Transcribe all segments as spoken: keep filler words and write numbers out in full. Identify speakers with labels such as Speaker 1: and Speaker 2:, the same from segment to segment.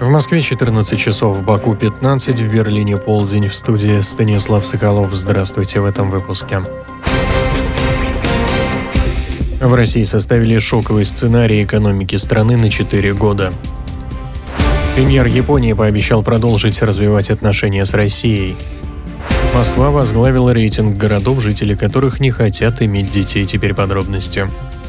Speaker 1: В Москве четырнадцать часов, в Баку пятнадцать, в Берлине полдень. В студии Станислав Соколов. Здравствуйте в этом выпуске. В России составили шоковый сценарий экономики страны на четыре года. Премьер Японии пообещал продолжить развивать отношения с Россией. Москва возглавила рейтинг городов, жители которых не хотят иметь детей. Теперь подробности.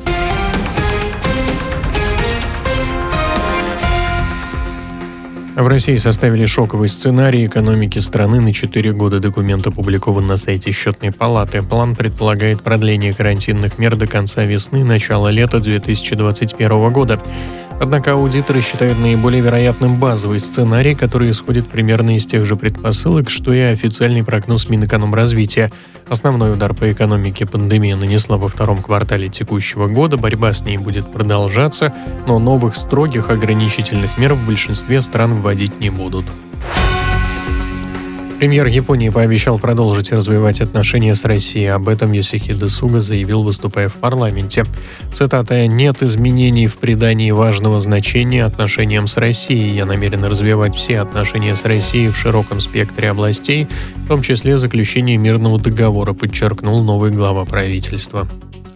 Speaker 1: В России составили шоковый сценарий экономики страны на четыре года. Документ опубликован на сайте Счетной палаты. План предполагает продление карантинных мер до конца весны, начала лета две тысячи двадцать первого года. Однако аудиторы считают наиболее вероятным базовый сценарий, который исходит примерно из тех же предпосылок, что и официальный прогноз Минэкономразвития. Основной удар по экономике пандемия нанесла во втором квартале текущего года, борьба с ней будет продолжаться, но новых строгих ограничительных мер в большинстве стран вводить не будут. Премьер Японии пообещал продолжить развивать отношения с Россией. Об этом Йосихиде Суга заявил, выступая в парламенте. Цитата: «Нет изменений в придании важного значения отношениям с Россией. Я намерен развивать все отношения с Россией в широком спектре областей, в том числе заключение мирного договора», подчеркнул новый глава правительства.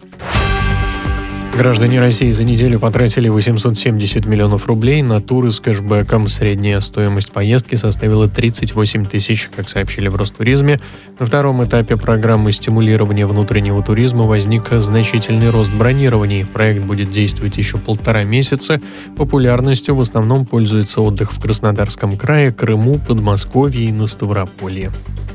Speaker 1: Граждане России за неделю потратили восемьсот семьдесят миллионов рублей на туры с кэшбэком. Средняя стоимость поездки составила тридцать восемь тысяч, как сообщили в Ростуризме. На втором этапе программы стимулирования внутреннего туризма возник значительный рост бронирований. Проект будет действовать еще полтора месяца. Популярностью в основном пользуется отдых в Краснодарском крае, Крыму, Подмосковье и на Ставрополье.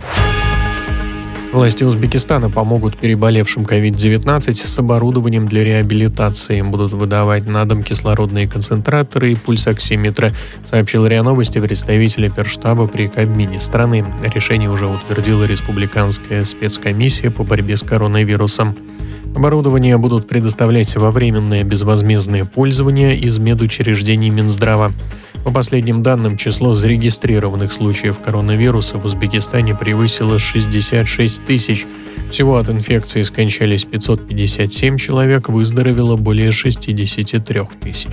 Speaker 1: Власти Узбекистана помогут переболевшим ковид девятнадцать с оборудованием для реабилитации. Им будут выдавать на дом кислородные концентраторы и пульсоксиметры, сообщил РИА Новости представитель оперштаба при Кабмине страны. Решение уже утвердила Республиканская спецкомиссия по борьбе с коронавирусом. Оборудование будут предоставлять во временное безвозмездное пользование из медучреждений Минздрава. По последним данным, число зарегистрированных случаев коронавируса в Узбекистане превысило шестьдесят шесть тысяч. Всего от инфекции скончались пятьсот пятьдесят семь человек, выздоровело более шестьдесят три тысячи.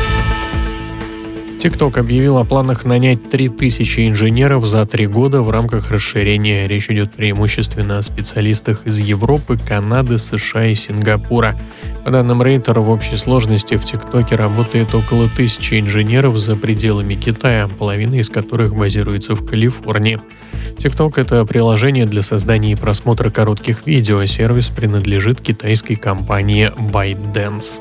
Speaker 1: TikTok объявил о планах нанять три тысячи инженеров за три года в рамках расширения. Речь идет преимущественно о специалистах из Европы, Канады, США и Сингапура. По данным Рейтера, в общей сложности в ТикТоке работает около тысячи инженеров за пределами Китая, половина из которых базируется в Калифорнии. TikTok — это приложение для создания и просмотра коротких видео. Сервис принадлежит китайской компании ByteDance.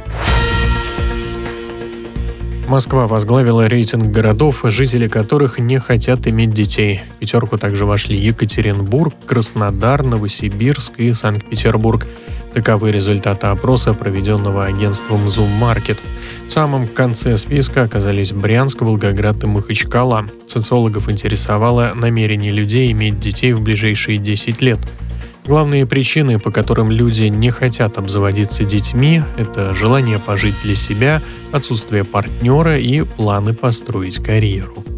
Speaker 1: Москва возглавила рейтинг городов, жители которых не хотят иметь детей. В пятерку также вошли Екатеринбург, Краснодар, Новосибирск и Санкт-Петербург. Таковы результаты опроса, проведенного агентством Zoom Market. В самом конце списка оказались Брянск, Волгоград и Махачкала. Социологов интересовало намерение людей иметь детей в ближайшие десять лет. Главные причины, по которым люди не хотят обзаводиться детьми, это желание пожить для себя, отсутствие партнера и планы построить карьеру.